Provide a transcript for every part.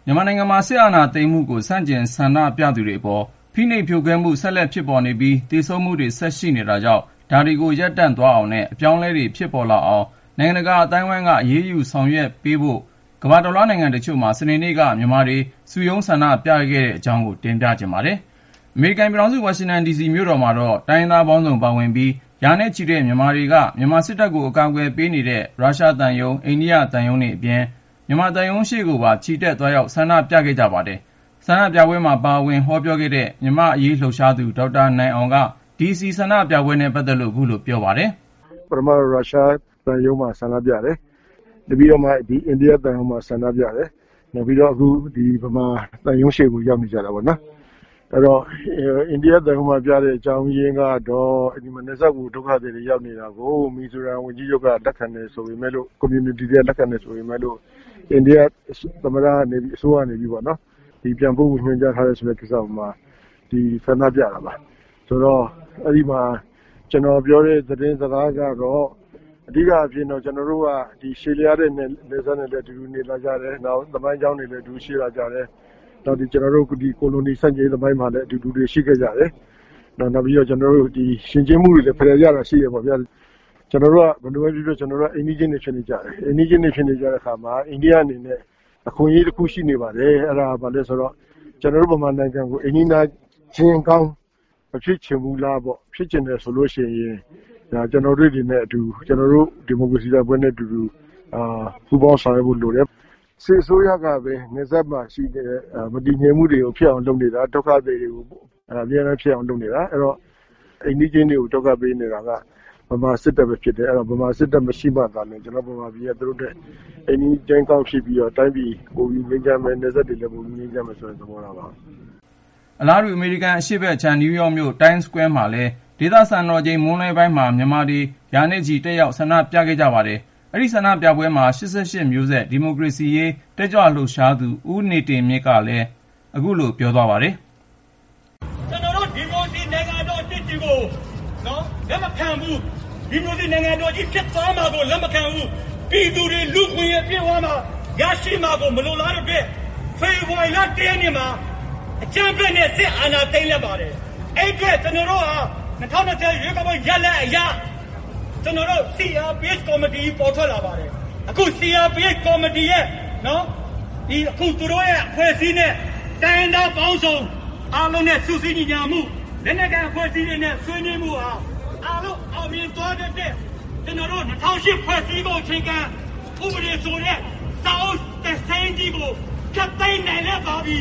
မြန်မာနိုင်ငံမှာစစ်အာဏာသိမ်းမှုကိုဆန့်ကျင်ဆန္ဒပြသူတွေအပေါ်ဖိနှိပ်ဖြိုခွဲမှုဆက်လက်ဖြစ်ပေါ်နေပြီးသေဆုံးမှုတွေဆက်ရှိနေတာကြောင့်ဒါတွေကိုရပ်တန့်သွားအောင်နဲ့အပြောင်းအလဲတွေဖြစ်ပေါ်လာအောင်နိုင်ငံတကာအတိုင်းအဝိုင်းကအရေးယူဆောင်ရွက်ပေးဖို့ကမ္ဘာတော်လှန်နိုင်ငံတချို့မှာစနေနေ့ကမြန်မာတွေစုရုံးဆန္ဒပြခဲ့တဲ့အကြောင်းကိုတင်ပြကြပါမယ်။ အမေရိကန်ပြည်ထောင်စုဝါရှင်တန်ဒီစီမြို့တော်မှာတော့တိုင်းသားပေါင်းစုံပါဝင်ပြီးရာနဲ့ချီတဲ့မြန်မာတွေကမြန်မာစစ်တပ်ကိုအကာအကွယ်ပေးနေတဲ့ရုရှားသံရုံးအိန္ဒိယသံရုံးတွေအပြင်မြန်မာသံရုံးရှေ့ကိုပါချီတက်သွားရောက်ဆန္ဒပြခဲ့ကြပါတယ်။ဆန္ဒပြပွဲမှာပါဝင်ဟောပြောခဲ့တဲ့မြန်မာ့အရေးလှုပ်ရှားသူဒေါက်တာနိုင်အောင်ကဒီစီဆန္ဒပြပွဲနဲ့ပတ်သက်လို့အခုလိုပြောပါတယ်။ပထမရုရှားသံရုံးမှာဆန္ဒပြတယ်။တပြီးတော့မှဒီအိန္ဒိယသံရုံးမှာဆန္ဒပြတယ်။နောက်ပြီးတော့အခုဒီဗမာသံရုံးရှေ့ကိုရောက်နေကြတာပေါ့နော်။အဲ့တော့အိန္ဒိယသံရုံးမှာပြတဲ့အကြောင်းရင်းကတော့ဒီမနေ့ကဒုက္ခသည်တွေရောက်နေတာကိုမီဇိုရမ်ဝန်ကြီးချုပ်ကလက်ခံနေဆိုပေမဲ့လို့ community တွေလက်ခံနေဆိုပေမဲ့လို့အိန္ဒိယသမ္မတကနေပြီးအစိုးရနေပြီးပေါ့နော်ဒီပြန်ဖို့ညွှန်ကြားထားတဲ့ဆိုတဲ့ကိစ္စမှာဒီဆန္ဒပြတာပါဆိုတော့အဲ့ဒီမှာကျွန်တော်ပြောတဲ့သတင်းစကားကတော့အဓိကအဖြစ်တော့ကျွန်တော်တို့ကဒီရှေးလျားတဲ့နေစားနဲ့တူတူနေလာကြတယ်နောက်သမိုင်းကြောင်းတွေလည်းတူရှိလာကြတယ်နောက်ဒီကျွန်တော်တို့ဒီကိုလိုနီစံကြေးသမိုင်းမှာလည်းအတူတူတွေရှိခဲ့ကြတယ်နောက်ပြီးတော့ကျွန်တော်တို့ဒီရှင်ကျင်းမှုတွေလည်းဖယ်ရတာရှိရပါဗျာကျွန်တော်တို့ကဘယ်လိုပဲဖြစ်ဖြစ်ကျွန်တော်တို့အိန္ဒိချင်းတွေဖြစ်နေကြတယ်အိန္ဒိချင်းတွေဖြစ်နေကြတဲ့အခါမှာအိန္ဒိယအနေနဲ့အခွင့်အရေးတစ်ခုရှိနေပါတယ်အဲ့ဒါဘာလဲဆိုတော့ကျွန်တော်တို့ဗမာနိုင်ငံကိုအိန္ဒိနာချင်းကောင်းမဖြစ်ချင်ဘူးလားပေါ့ဖြစ်ချင်တယ်ဆိုလို့ရှိရင်ဒါကျွန်တော်တို့ဒီနဲ့အတူကျွန်တော်တို့ဒီမိုကရေစီပွဲနဲ့အတူပူးပေါင်းဆောင်ရွက်ဖို့လိုတယ်စစ်အစိုးရကပဲနေဆက်မှာရှိတဲ့မတည်ငြိမ်မှုတွေကိုဖြစ်အောင်လုပ်နေတာဒုက္ခတွေတွေကိုအများအားဖြစ်အောင်လုပ်နေတာအဲ့တော့အိန္ဒိချင်းတွေကိုဒုက္ခပေးနေတာကဗမာစစ်တပ်ပဲဖြစ်တယ်အဲ့တော့ဗမာစစ်တပ်မရှိမှသာလေကျွန်တော်ဗမာပြည်ကသူတို့တဲ့အိန္ဒိချင်းကောင်းဖြစ်ပြီးတော့တိုင်းပြည်ကိုပြီးငြိမ်းချမ်းမယ်နေဆက်တွေလည်းပုံငြိမ်းချမ်းမယ်ဆိုတဲ့သဘောထားပါအလားတူအမေရိကန်အရှေ့ဘက်ခြမ်းနယူးယောက်မြို့ Times Square မှာလည်းဒေသစံတော်ချိန်မွန်းလွဲပိုင်းမှာမြန်မာတွေရာနဲ့ချီတက်ရောက်ဆန္ဒပြခဲ့ကြပါတယ်။အဲဒီဆန္ဒပြပွဲမှာ88မျိုးဆက်ဒီမိုကရေစီရေးတက်ကြွလှုပ်ရှားသူဦးနေတင်မြင့်ကလည်းအခုလိုပြောသွားပါတယ်။ကျွန်တော်တို့ဒီမိုကရေစီနိုင်ငံတော်တည်တည်ကိုလက်မခံဘူးဒီမိုကရေစီနိုင်ငံတော်ကြီးဖြစ်သွားမှာကိုလက်မခံဘူးပြည်သူတွေလူခွင့်ရပြည့်ဝမှာရရှိမှာကိုမလိုလားတဲ့အတွက်ဖေဖော်ဝါရီလ1ရက်နေ့မှာအကြမ်းဖက်နဲ့စစ်အာဏာသိမ်းလိုက်ပါတယ်အဲ့အတွက်ကျွန်တော်တို့ဟာ2020ရွေးကောက်ပွဲရလဒ်အရကျွန်တော်တို့ CRPH ကော်မတီပေါ်ထွက်လာပါတယ်အခု CRPH ကော်မတီရဲ့ဒီအခုသူတို့ရဲ့အဖွဲ့အစည်းနဲ့တိုင်းဒေသပေါင်းစုံအားလုံးနဲ့စုစည်းညီညာမှုလက်နက်ကိုင်အဖွဲ့အစည်းတွေနဲ့ဆွေးနွေးမှုဟာအားလုံးအောင်မြင်သွားတဲ့ကျွန်တော်တို့2008ဖွဲ့စည်းပုံအခြေခံဥပဒေဆိုတဲ့စာအုပ်တစ်စိမ်းကြီးကိုဖြတ်သိမ်းနိုင်လည်းပါပြီ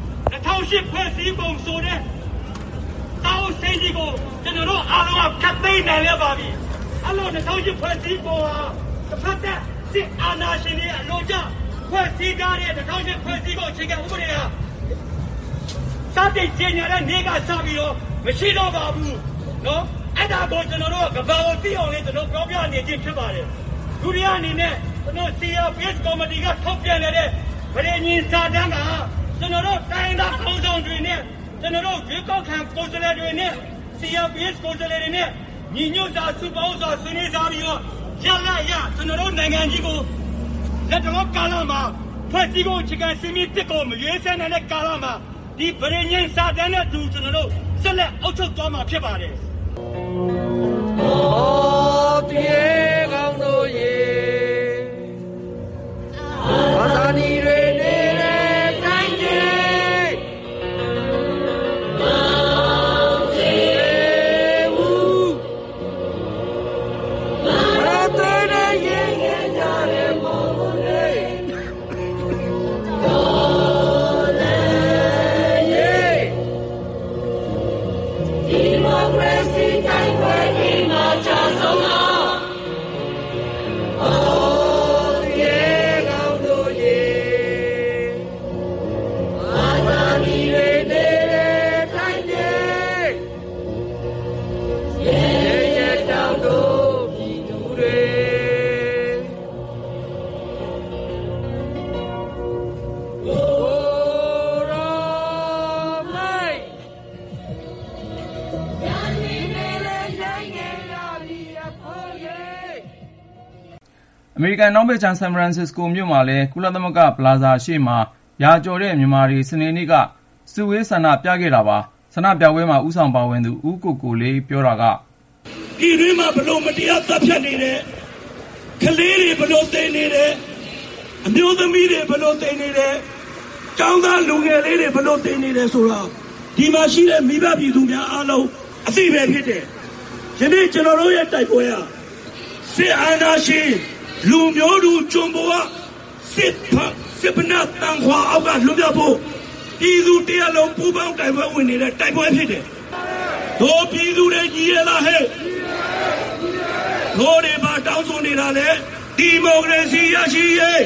2008ဖွဲ့စည်းပုံဆိုတဲ့စာအုပ်စိမ်းကြီးကိုကျွန်တော်တို့အားလုံးကဖြတ်သိမ်းနိုင်လည်းပါပြီအဲ့လို2008ဖွဲ့စည်းပုံဟာတစ်ဖက်သက်စစ်အာဏာရှင်တွေအလို့ကျဖွဲ့စည်းထားတဲ့2008ဖွဲ့စည်းပုံအခြေခံဥပဒေဟာစတင်ကျင်းရတဲ့နေ့ကစပြီးတော့မရှိတော့ပါဘူးနော်အဲ့ဒါကိုကျွန်တော်တို့ကဘာလို့သိအောင်လဲကျွန်တော်ပြောပြနေခြင်းဖြစ်ပါတယ်ဒုတိယအနေနဲ့ကျွန်တော် CRPH ကော်မတီကထုတ်ပြန်နေတဲ့ဗရေညင်စာတမ်းကကျွန်တော်တို့တိုင်းဒေသခေါင်းဆောင်တွေနဲ့ကျွန်တော်တို့ရွေးကောက်ခံကိုယ်စားလှယ်တွေနဲ့ CRPH ကိုယ်စားလှယ်တွေနဲ့ညီညွတ်စွာစုပေါင်းစွာဆွေးနွေးကြပြီးတော့ရလရကျွန်တော်တို့နိုင်ငံကြီးကိုလက်တော်ကာလမှာဖွဲ့စည်းပုံအခြေခံစည်းမျဉ်းတစ်ကိုမရွေးစဲနိုင်တဲ့ကာလမှာဒီဗရေညင်စာတမ်းနဲ့တူကျွန်တော်တို့ဆက်လက်အုပ်ချုပ်သွားမှာဖြစ်ပါတယ်ပြေကောင်းတို့ရေဘာသာဒီတွေနေတဲ့တိုင်းကြီးမောင်ကျေဦးဘာသာတွေရဲ့ရဲ့ကြတဲ့မောင်လေးတော်လည်းရဲ့ဒီမိုကရေစီတိုင်းပွဲဒီမှာချဆုံးလာအမေရိကန်နောက်ဘက်ခြမ်းဆန်ဖရန်စစ္စကိုမြို့မှာလည်းကုလသမဂ္ဂပလာဇာရှေ့မှာရာကျော်တဲ့မြန်မာတွေစနေနေ့ကစုဝေးဆန္ဒပြခဲ့တာပါဆန္ဒပြပွဲမှာဦးဆောင်ပါဝင်သူဦးကိုကိုလေးပြောတာကပြည်တွင်းမှာဘလို့မတရားသတ်ဖြတ်နေတယ်ကလေးတွေဘလို့သိနေတယ်အမျိုးသမီးတွေဘလို့သိနေတယ်ကျောင်းသားလူငယ်လေးတွေဘလို့သိနေတယ်ဆိုတော့ဒီမှာရှိတဲ့မိဘပြည်သူများအားလုံးအသိပဲဖြစ်တယ်ယနေ့ကျွန်တော်တို့ရဲ့တိုက်ပွဲဟာစစ်အာဏာရှင်လူမျိုးလူကျွံပေါ်ကစစ်ပနတ်တန်ခွာအောက်ကလွတ်မြောက်ဖို့ပြည်သူတရားလုံးပူးပေါင်းတိုက်ပွဲဝင်နေတဲ့တိုက်ပွဲဖြစ်တယ်တို့ပြည်သူတွေကြီးရလားဟဲ့တို့တွေပါတောင်းဆိုနေတာလေဒီမိုကရေစီရရှိရေး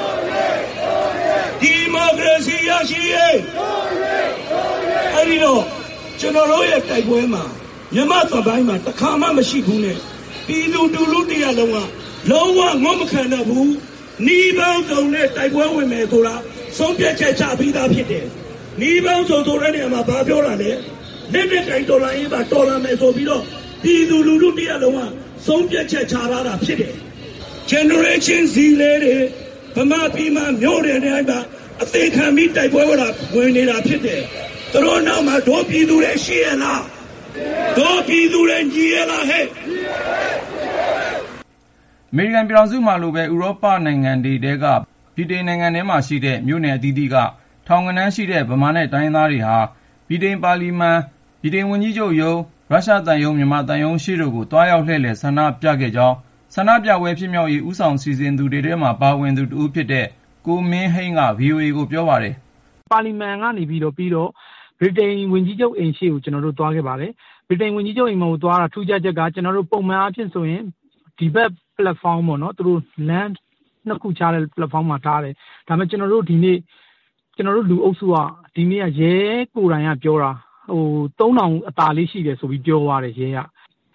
ဒီမိုကရေစီရရှိရေးအဲ့ဒီတော့ကျွန်တော်တို့ရဲ့တိုက်ပွဲမှာမြမသပိုင်းမှာတစ်ခါမှမရှိဘူးနဲ့ပြည်သူတူလူတရားလုံးကလုံးဝငုံမခံတော့ဘူးနှီးပေါင်းစုံနဲ့တိုက်ပွဲဝင်မယ်ဆိုတာဆုံးဖြတ်ချက်ချပြီးသားဖြစ်တယ်နှီးပေါင်းစုံဆိုတဲ့နေရာမှာဘာပြောတာလဲလက်နဲ့တိုင်တော်လာရင်ပါတော်လာမယ်ဆိုပြီးတော့ပြည်သူလူထုတရားလုံးကဆုံးဖြတ်ချက်ချထားတာဖြစ်တယ် generation Z လေးတွေဗမာပြည်မှာမျိုးတွေနဲ့အဲ့ဒါအသေးခံပြီးတိုက်ပွဲဝင်နေတာဖြစ်တယ်သူတို့နောက်မှာတို့ပြည်သူတွေရှိရလားတို့ပြည်သူတွေကြီးရလားဟဲ့အမေရိကန်ပြည်ထောင်စုမှာလိုပဲဥရောပနိုင်ငံတွေတဲကဗြိတိန်နိုင်ငံထဲမှာရှိတဲ့မြို့နယ်အသီးသီးကထောင်ဂဏန်းရှိတဲ့ဗမာနဲ့တိုင်းသားတွေဟာဗြိတိန်ပါလီမန်ဗြိတိန်ဝန်ကြီးချုပ်ရုံးရုရှားသံရုံးမြန်မာသံရုံးရှိတို့ကိုတွားရောက်လှည့်လည်ဆန္ဒပြခဲ့ကြောင်းဆန္ဒပြပွဲဖြစ်မြောက်ရေးဦးဆောင်စီစဉ်သူတွေထဲမှာပါဝင်သူတဦးဖြစ်တဲ့ကိုမင်းဟိန်းက VOA ကိုပြောပါတယ်ပါလီမန်ကနေပြီးတော့ဗြိတိန်ဝန်ကြီးချုပ်အိမ်ရှိကိုကျွန်တော်တို့တွားခဲ့ပါတယ်ဗြိတိန်ဝန်ကြီးချုပ်အိမ်မှာတွားတာထူးခြားချက်ကကျွန်တော်တို့ပုံမှန်အားဖြင့်ဆိုရင်ဒီဘက် platform ပေါ့နော်သူတို့ land နှစ်ခုချတဲ့ platform မှာထားတယ်ဒါပေမဲ့ကျွန်တော်တို့ဒီနေ့ကျွန်တော်တို့လူအုပ်စုကဒီနေ့ကရဲကိုယ်တိုင်ကပြောတာ3000အသာလေးရှိတယ်ဆိုပြီးပြောသွားတယ်ရဲက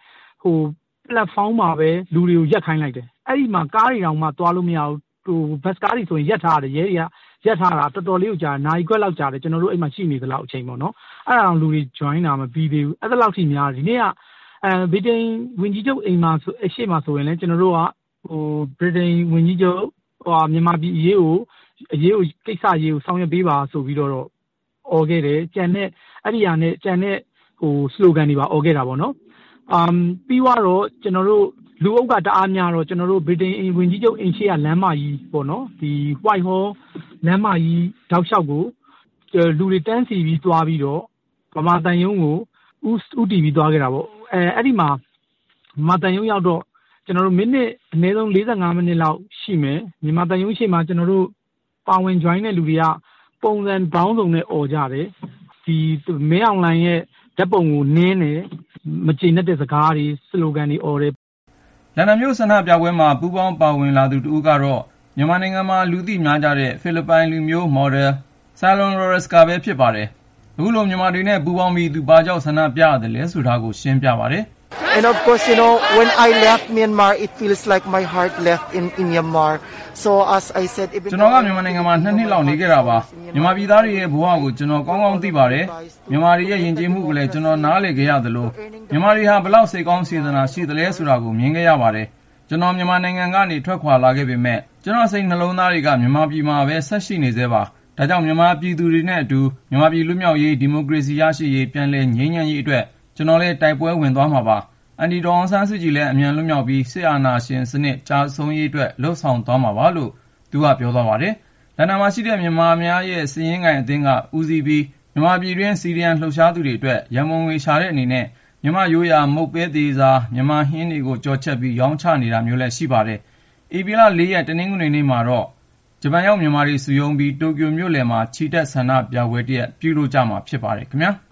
platform မှာပဲလူတွေကိုရက်ခိုင်းလိုက်တယ်အဲ့ဒီမှာကားတွေတောင်မှသွားလို့မရဘူးဘတ်ကားတွေဆိုရင်ရက်ထားတယ်ရဲတွေကရက်ထားတာတော်တော်လေးကိုကြာနိုင်ခွက်လောက်ကြာတယ်ကျွန်တော်တို့အိမ်မှာရှိနေသလောက်အချိန်ပေါ့နော်အဲ့ဒါအောင်လူတွေ join တာမပြီးသေးဘူးအဲ့ဒါလောက်ထိများဒီနေ့ကဗြိတိန်ဝန်ကြီးချုပ်အိမ်မှာဆိုအရှိမဆိုရင်လည်းကျွန်တော်တို့ကဗြိတိန်ဝန်ကြီးချုပ်မြန်မာပြည်အရေးကိုကိစ္စရေးကိုဆောင်ရွက်ပေးပါဆိုပြီးတော့အော်ခဲ့တယ်ကြံတဲ့အဲ့ဒီဟာနဲ့ကြံတဲ့slogan တွေပါအော်ခဲ့တာပေါ့နော်ပြီးတော့ကျွန်တော်တို့လူအုပ်ကတအားများတော့ကျွန်တော်တို့ဗြိတိန်ဝန်ကြီးချုပ်အိမ်ရှိကလမ်းမကြီးပေါ့နော်ဒီ White Hall လမ်းမကြီးတောက်လျှောက်ကိုလူတွေတန်းစီပြီးသွားပြီးတော့ဗမာတန်ယုံကိုဥတီပြီးသွားခဲ့တာပေါ့အဲ့ဒီမှာဗမာတန်ယုံရောက်တော့ကျွန်တော်တို့မိနစ်အနည်းဆုံး45မိနစ်လောက်ရှိမယ်မြန်မာတန်ယုံရှိမှကျွန်တော်တို့ပါဝင် join တဲ့လူတွေကပုံစံပေါင်းစုံနဲ့អော်ကြတယ်ဒီမင်းအောင်လှိုင်ရဲ့ဓာတ်ပုံကိုနင်းတယ်မကျေနပ်တဲ့စကားတွေစလိုဂန်တွေអော်တယ်လန်ဒန်မြို့ဆန္ဒပြပွဲမှာပူးပေါင်းပါဝင်လာသူတဦးကတော့မြန်မာနိုင်ငံမှာလူသိများကြတဲ့ဖိလစ်ပိုင်လူမျိုးမော်ဒယ်ဆာလွန်ရိုရက်စ်ကပဲဖြစ်ပါတယ်အခုလိုမြန်မာတွေနဲ့ပူးပေါင်းပြီးသူဘာကြောင့်ဆန္ဒပြရတယ်လဲဆိုတာကိုရှင်းပြပါတယ် And of course, when I left Myanmar, it feels like my heart left in Myanmar. So as I said, ကျွန်တော်ကမြန်မာနိုင်ငံမှာ2နှစ်လောက်နေခဲ့တာပါမြန်မာပြည်သားတွေရဲ့ဘဝကိုကျွန်တော်ကောင်းကောင်းသိပါတယ်မြန်မာတွေရဲ့ယဉ်ကျေးမှုကိုလည်းကျွန်တော်နားလည်ခဲ့ရသလိုမြန်မာတွေဟာဘလောက်စိတ်ကောင်းစေတနာရှိသလဲဆိုတာကိုမြင်ခဲ့ရပါတယ်ကျွန်တော်မြန်မာနိုင်ငံကနေထွက်ခွာလာခဲ့ပေမဲ့ကျွန်တော်စိတ်နှလုံးသားတွေကမြန်မာပြည်မှာပဲဆက်ရှိနေသေးပါဒါကြောင့်မြန်မာပြည်သူတွေနဲ့အတူမြန်မာပြည်လူမျိုးရေးဒီမိုကရေစီရရှိရေးပြန်လည်ငြိမ်းချမ်းရေးအတွက်ကျွန်တော်လည်းတိုက်ပွဲဝင်သွားမှာပါအန်ဒီဒေါ်အောင်ဆန်းစုကြည်လည်းအမြန်လွတ်မြောက်ပြီးစစ်အာဏာရှင်စနစ်ကြာဆုံးရေးအတွက်လှုံ့ဆော်သွားမှာပါလို့သူကပြောသွားပါတယ်။လန်ဒန်မှာရှိတဲ့မြန်မာများရဲ့စည်ရင်းကိုင်အသင်းကဦးစီးပြီးမြန်မာပြည်တွင်းစီရီယန်လှုပ်ရှားသူတွေအတွက်ရန်ပုံငွေရှာတဲ့အနေနဲ့မြန်မာရိုးရာမုတ်ပဲသေးစာမြန်မာဟင်းတွေကိုကြော်ချက်ပြီးရောင်းချနေတာမျိုးလည်းရှိပါတယ်။ဧပြီလ4ရက်တနင်္ဂနွေနေ့မှာတော့ဂျပန်ရောက်မြန်မာတွေစုရုံးပြီးတိုကျိုမြို့လယ်မှာချီတက်ဆန္ဒပြပွဲတရက်ပြုလုပ်ကြမှာဖြစ်ပါတယ်ခင်ဗျာ။